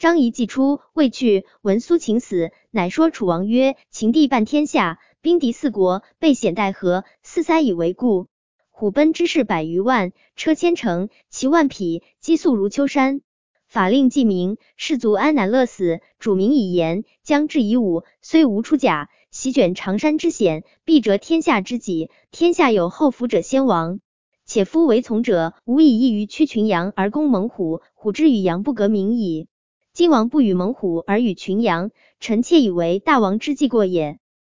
张仪既出，未去，闻苏秦死，乃说楚王曰：秦地半天下，兵敌四国，备险待何？四塞以为固。虎贲之士100余万，车千乘，骑万匹，击速如秋山。法令既明，士卒安难乐死。主名以言，将至以武，虽无出甲，席卷长山之险，必折天下之己。天下有后服者先亡。且夫为从者，无以异于驱群羊而攻猛虎，虎之与羊不革名矣。今王不与猛虎而与群羊，臣妾以为大王之计过也。